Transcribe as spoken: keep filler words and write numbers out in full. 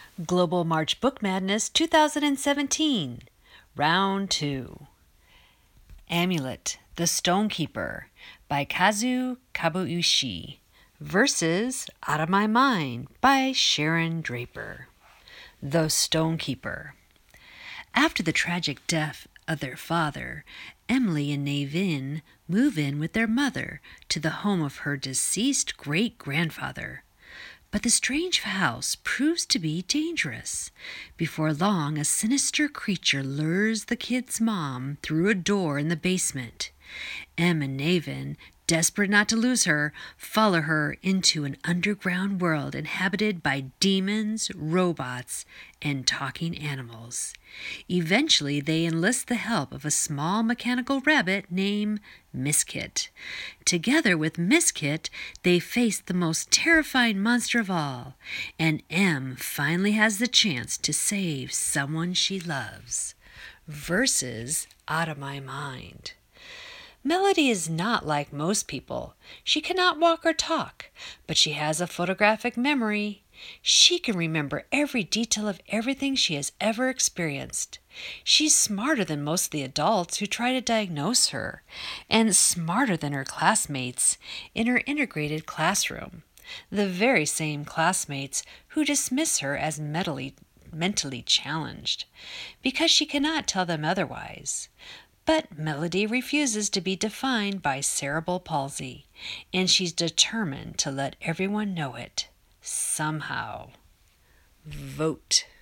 Global March Book Madness two thousand seventeen, Round two. Amulet, the Stonekeeper by Kazu Kabuishi versus Out of My Mind by Sharon Draper. The Stonekeeper. After the tragic death of their father, Emily and Navin move in with their mother to the home of her deceased great-grandfather. But the strange house proves to be dangerous. Before long, a sinister creature lures the kid's mom through a door in the basement. Em and Navin, desperate not to lose her, follow her into an underground world inhabited by demons, robots, and talking animals. Eventually, they enlist the help of a small mechanical rabbit named Misskit. Together with Misskit, they face the most terrifying monster of all, and Em finally has the chance to save someone she loves. Versus Out of My Mind. Melody is not like most people. She cannot walk or talk, but she has a photographic memory. She can remember every detail of everything she has ever experienced. She's smarter than most of the adults who try to diagnose her, and smarter than her classmates in her integrated classroom, the very same classmates who dismiss her as mentally, mentally challenged, because she cannot tell them otherwise. But Melody refuses to be defined by cerebral palsy, and she's determined to let everyone know it. Somehow. Vote.